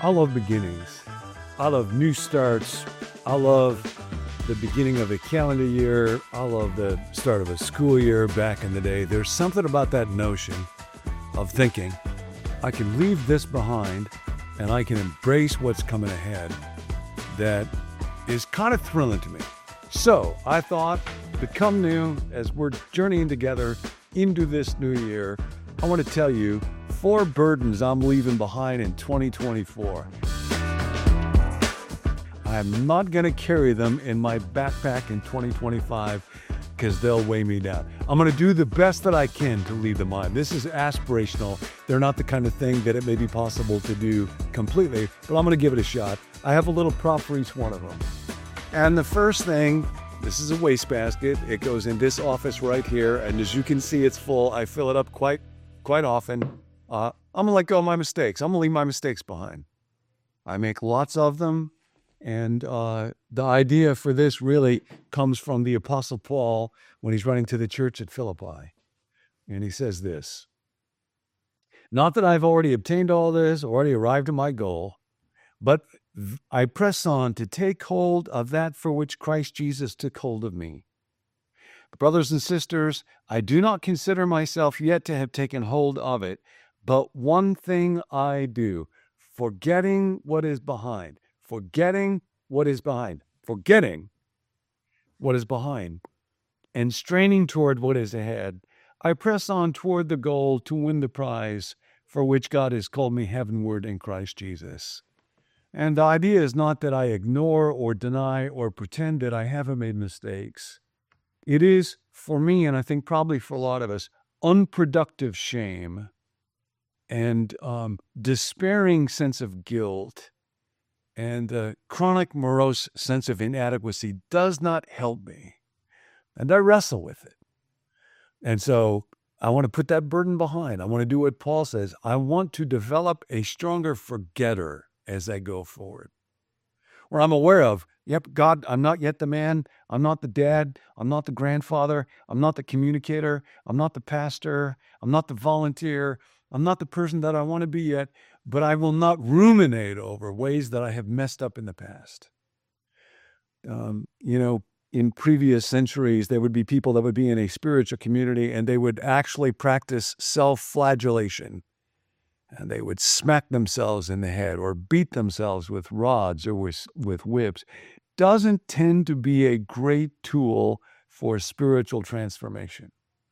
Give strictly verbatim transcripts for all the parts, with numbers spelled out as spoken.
I love beginnings. I love new starts. I love the beginning of a calendar year. I love the start of a school year back in the day. There's something about that notion of thinking, I can leave this behind and I can embrace what's coming ahead that is kind of thrilling to me. So I thought, become new, as we're journeying together into this new year, I want to tell you four burdens I'm leaving behind in twenty twenty-four. I'm not going to carry them in my backpack in twenty twenty-five because they'll weigh me down. I'm going to do the best that I can to leave them behind. This is aspirational. They're not the kind of thing that it may be possible to do completely, but I'm going to give it a shot. I have a little prop for each one of them. And the first thing, this is a wastebasket. It goes in this office right here, and as you can see, it's full. I fill it up quite, quite often. Uh, I'm gonna let go of my mistakes. I'm gonna leave my mistakes behind. I make lots of them, and uh, the idea for this really comes from the Apostle Paul when he's writing to the church at Philippi. And he says this, "Not that I've already obtained all this, or already arrived at my goal, but I press on to take hold of that for which Christ Jesus took hold of me. Brothers and sisters, I do not consider myself yet to have taken hold of it, but one thing I do, forgetting what is behind, forgetting what is behind, forgetting what is behind, and straining toward what is ahead, I press on toward the goal to win the prize for which God has called me heavenward in Christ Jesus." And the idea is not that I ignore or deny or pretend that I haven't made mistakes. It is, for me, and I think probably for a lot of us, unproductive shame and um, despairing sense of guilt and a chronic morose sense of inadequacy does not help me. And I wrestle with it. And so I want to put that burden behind. I want to do what Paul says. I want to develop a stronger forgetter as I go forward, where I'm aware of, yep, God, I'm not yet the man, I'm not the dad, I'm not the grandfather, I'm not the communicator, I'm not the pastor, I'm not the volunteer, I'm not the person that I want to be yet, but I will not ruminate over ways that I have messed up in the past. Um, you know, in previous centuries, there would be people that would be in a spiritual community and they would actually practice self-flagellation. And they would smack themselves in the head or beat themselves with rods or with, with whips. Doesn't tend to be a great tool for spiritual transformation.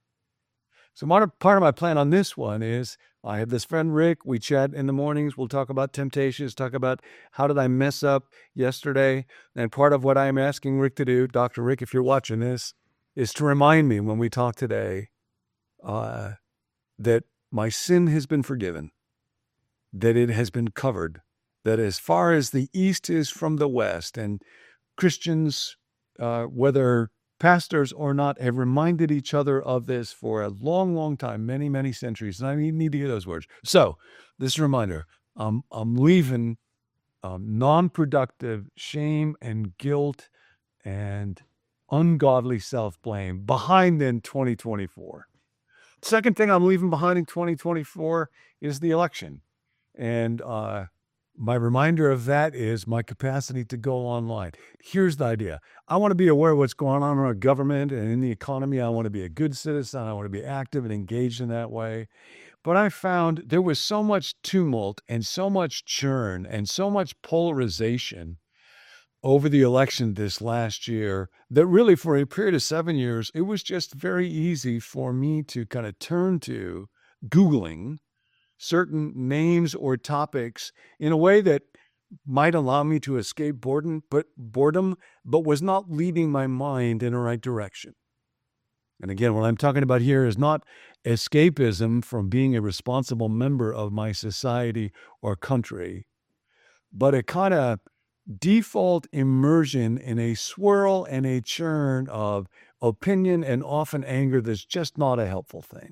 So part of my plan on this one is I have this friend, Rick. We chat in the mornings. We'll talk about temptations, talk about how did I mess up yesterday. And part of what I'm asking Rick to do, Doctor Rick, if you're watching this, is to remind me when we talk today uh, that my sin has been forgiven, that it has been covered, that as far as the east is from the west, and Christians, uh, whether pastors or not, have reminded each other of this for a long, long time, many, many centuries. And I need to hear those words. So this reminder, um, I'm leaving um, non-productive shame and guilt and ungodly self-blame behind in twenty twenty-four. Second thing I'm leaving behind in twenty twenty-four is the election. And uh, my reminder of that is my capacity to go online. Here's the idea. I want to be aware of what's going on in our government and in the economy. I want to be a good citizen. I want to be active and engaged in that way. But I found there was so much tumult and so much churn and so much polarization over the election this last year that really for a period of seven years, it was just very easy for me to kind of turn to Googling certain names or topics in a way that might allow me to escape boredom, but boredom, but was not leading my mind in the right direction. And again, what I'm talking about here is not escapism from being a responsible member of my society or country, but a kind of default immersion in a swirl and a churn of opinion and often anger that's just not a helpful thing.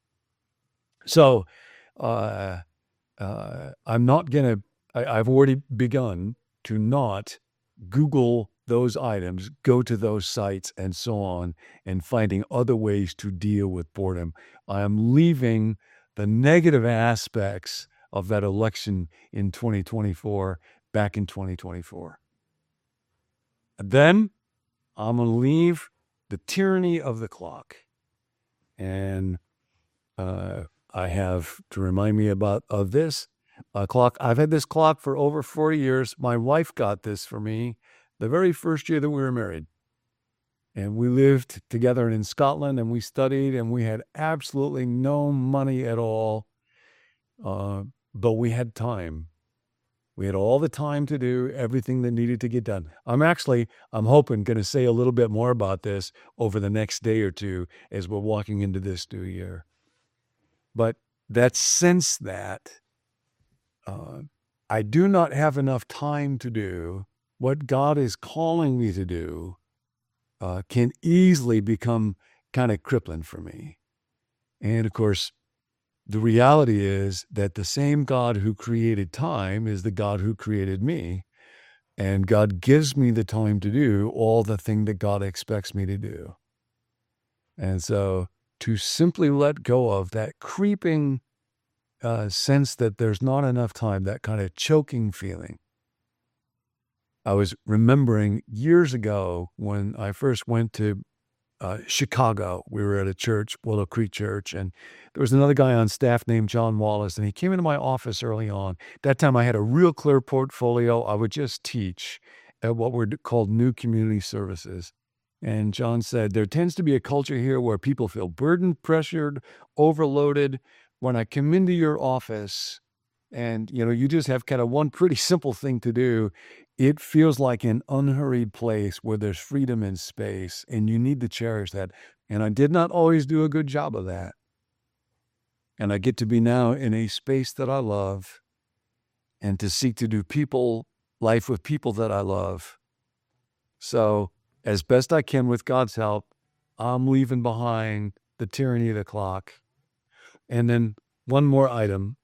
So, Uh, uh, I'm not going to, I've already begun to not Google those items, go to those sites and so on, and finding other ways to deal with boredom. I am leaving the negative aspects of that election in twenty twenty-four, back in twenty twenty-four. And then I'm going to leave the tyranny of the clock. And uh, I have to remind me about of this uh, clock. I've had this clock for over forty years. My wife got this for me the very first year that we were married. And we lived together in Scotland, and we studied, and we had absolutely no money at all, uh, but we had time. We had all the time to do everything that needed to get done. I'm actually, I'm hoping, going to say a little bit more about this over the next day or two as we're walking into this new year. But that sense that uh, I do not have enough time to do what God is calling me to do uh, can easily become kind of crippling for me. And of course, the reality is that the same God who created time is the God who created me. And God gives me the time to do all the thing that God expects me to do. And so to simply let go of that creeping uh, sense that there's not enough time, that kind of choking feeling. I was remembering years ago when I first went to uh, Chicago. We were at a church, Willow Creek Church, and there was another guy on staff named John Wallace, and he came into my office early on. That time I had a real clear portfolio. I would just teach at what were called New Community Services. And John said, there tends to be a culture here where people feel burdened, pressured, overloaded. When I come into your office and, you know, you just have kind of one pretty simple thing to do, it feels like an unhurried place where there's freedom and space, and you need to cherish that. And I did not always do a good job of that. And I get to be now in a space that I love and to seek to do people, life with people that I love. So as best I can with God's help, I'm leaving behind the tyranny of the clock. And then one more item.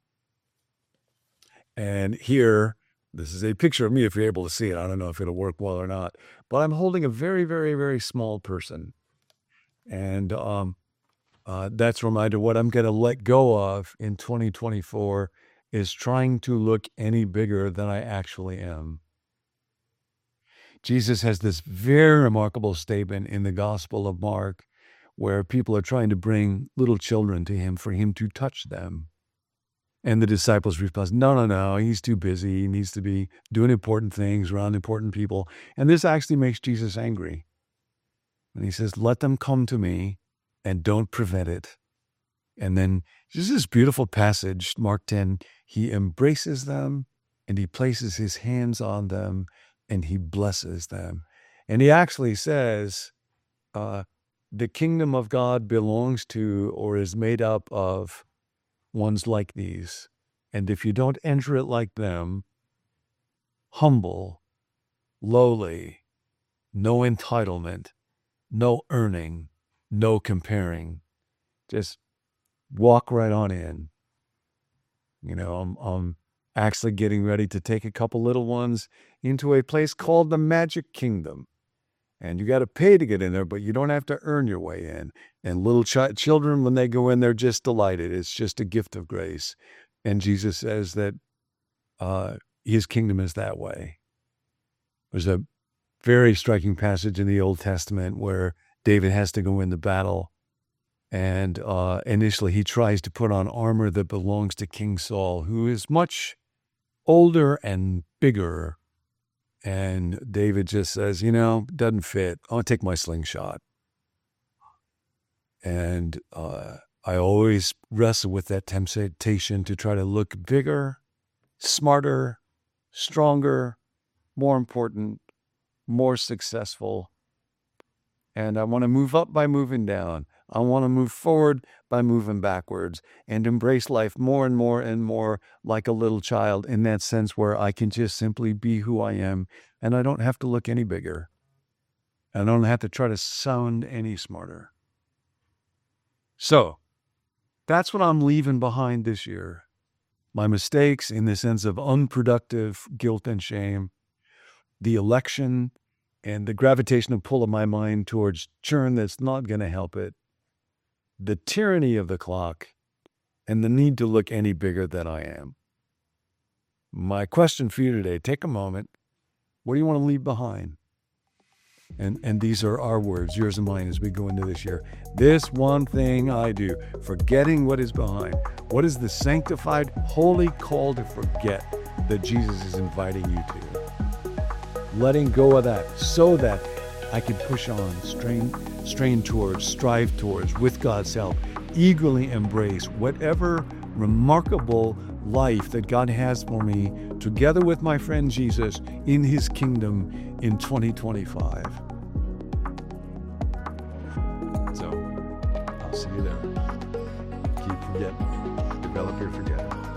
And here, this is a picture of me if you're able to see it. I don't know if it'll work well or not. But I'm holding a very, very, very small person. And um, uh, that's a reminder what I'm going to let go of in twenty twenty-four is trying to look any bigger than I actually am. Jesus has this very remarkable statement in the Gospel of Mark where people are trying to bring little children to him for him to touch them. And the disciples respond, no, no, no, he's too busy. He needs to be doing important things around important people. And this actually makes Jesus angry. And he says, let them come to me and don't prevent it. And then just this beautiful passage, Mark ten, he embraces them and he places his hands on them and he blesses them. And he actually says, uh, the kingdom of God belongs to or is made up of ones like these. And if you don't enter it like them, humble, lowly, no entitlement, no earning, no comparing, just walk right on in. You know, I'm, I'm actually getting ready to take a couple little ones into a place called the Magic Kingdom. And you got to pay to get in there, but you don't have to earn your way in. And little ch- children, when they go in, they're just delighted. It's just a gift of grace. And Jesus says that uh, his kingdom is that way. There's a very striking passage in the Old Testament where David has to go into battle. And uh, initially he tries to put on armor that belongs to King Saul, who is much older and bigger. And David just says, you know, doesn't fit. I'll take my slingshot. And uh, I always wrestle with that temptation to try to look bigger, smarter, stronger, more important, more successful. And I want to move up by moving down. I want to move forward by moving backwards and embrace life more and more and more like a little child in that sense where I can just simply be who I am and I don't have to look any bigger. I don't have to try to sound any smarter. So that's what I'm leaving behind this year. My mistakes in the sense of unproductive guilt and shame, the election and the gravitational pull of my mind towards churn that's not going to help it, the tyranny of the clock, and the need to look any bigger than I am. My question for you today, take a moment. What do you want to leave behind? And and these are our words, yours and mine, as we go into this year. This one thing I do, forgetting what is behind. What is the sanctified, holy call to forget that Jesus is inviting you to? Letting go of that so that I can push on, strain, strain towards, strive towards, with God's help, eagerly embrace whatever remarkable life that God has for me, together with my friend Jesus, in his kingdom in twenty twenty-five. So, I'll see you there. Keep forgetting. Develop your forgetting.